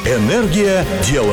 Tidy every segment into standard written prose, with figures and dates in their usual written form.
Энергия дела.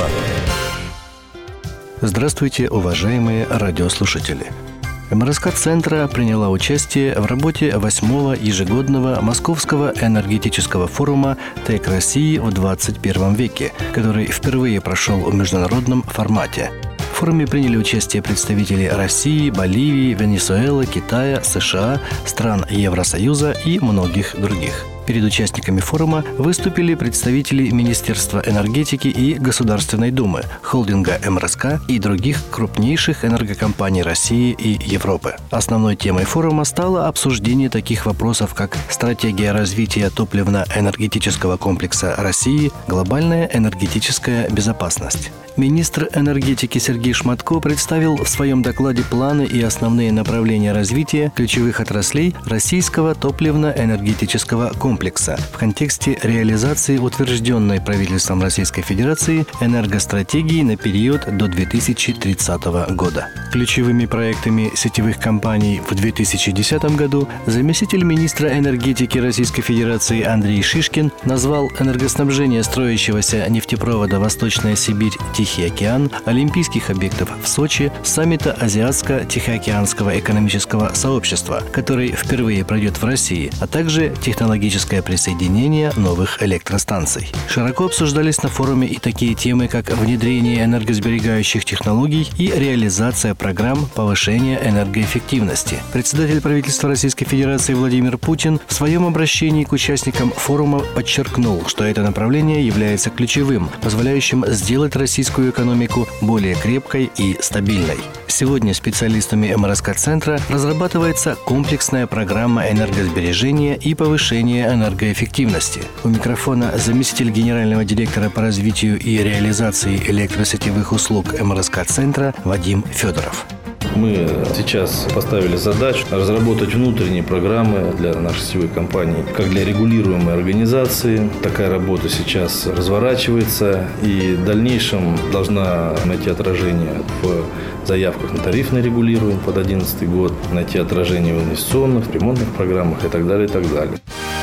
Здравствуйте, уважаемые радиослушатели. МРСК-центра приняла участие в работе 8-го ежегодного Московского энергетического форума ТЭК России в 21 веке, который впервые прошел в международном формате. В форуме приняли участие представители России, Боливии, Венесуэлы, Китая, США, стран Евросоюза и многих других. Перед участниками форума выступили представители Министерства энергетики и Государственной Думы, холдинга МРСК и других крупнейших энергокомпаний России и Европы. Основной темой форума стало обсуждение таких вопросов, как стратегия развития топливно-энергетического комплекса России, глобальная энергетическая безопасность. Министр энергетики Сергей Шматко представил в своем докладе планы и основные направления развития ключевых отраслей российского топливно-энергетического комплекса в контексте реализации утвержденной правительством Российской Федерации энергостратегии на период до 2030 года. Ключевыми проектами сетевых компаний в 2010 году заместитель министра энергетики Российской Федерации Андрей Шишкин назвал энергоснабжение строящегося нефтепровода «Восточная Сибирь» Тихий океан, олимпийских объектов в Сочи, саммита Азиатско-Тихоокеанского экономического сообщества, который впервые пройдет в России, а также технологическое присоединение новых электростанций. Широко обсуждались на форуме и такие темы, как внедрение энергосберегающих технологий и реализация программ повышения энергоэффективности. Председатель правительства Российской Федерации Владимир Путин в своем обращении к участникам форума подчеркнул, что это направление является ключевым, позволяющим сделать российскую экономику более крепкой и стабильной. Сегодня специалистами МРСК-центра разрабатывается комплексная программа энергосбережения и повышения энергоэффективности. У микрофона заместитель генерального директора по развитию и реализации электросетевых услуг МРСК-центра Вадим Федоров. Мы сейчас поставили задачу разработать внутренние программы для нашей сетевой компании, как для регулируемой организации. Такая работа сейчас разворачивается и в дальнейшем должна найти отражение в заявках на тарифный регулируемый под 2011 год, найти отражение в инвестиционных, ремонтных программах и так далее, и так далее.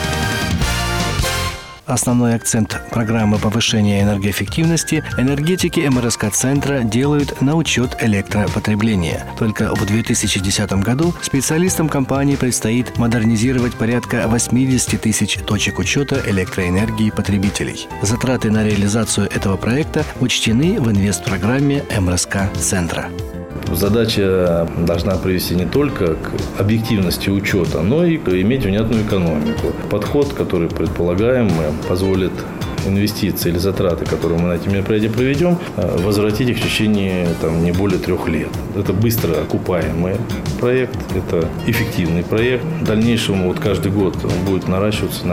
Основной акцент программы повышения энергоэффективности энергетики МРСК-центра делают на учет электропотребления. Только в 2010 году специалистам компании предстоит модернизировать порядка 80 тысяч точек учета электроэнергии потребителей. Затраты на реализацию этого проекта учтены в инвестпрограмме МРСК-центра. Задача должна привести не только к объективности учета, но и иметь внятную экономику. Подход, который предполагаем, позволит инвестиции или затраты, которые мы на эти мероприятия проведем, возвратить их в течение не более 3 лет. Это быстро окупаемый проект, это эффективный проект. В дальнейшем каждый год он будет наращиваться.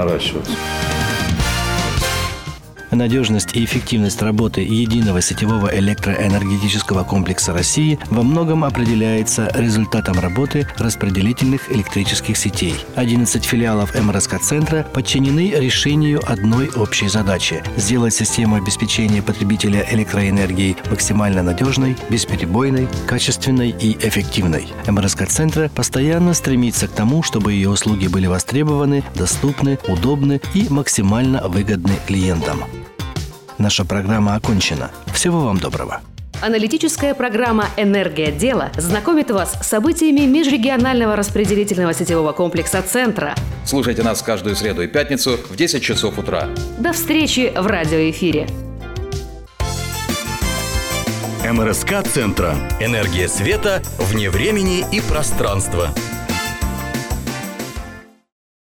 Надежность и эффективность работы единого сетевого электроэнергетического комплекса России во многом определяется результатом работы распределительных электрических сетей. 11 филиалов МРСК-центра подчинены решению одной общей задачи – сделать систему обеспечения потребителя электроэнергией максимально надежной, бесперебойной, качественной и эффективной. МРСК-центра постоянно стремится к тому, чтобы ее услуги были востребованы, доступны, удобны и максимально выгодны клиентам. Наша программа окончена. Всего вам доброго. Аналитическая программа «Энергия дела» знакомит вас с событиями межрегионального распределительного сетевого комплекса «Центра». Слушайте нас каждую среду и пятницу в 10 часов утра. До встречи в радиоэфире. МРСК-центра. Энергия света вне времени и пространства.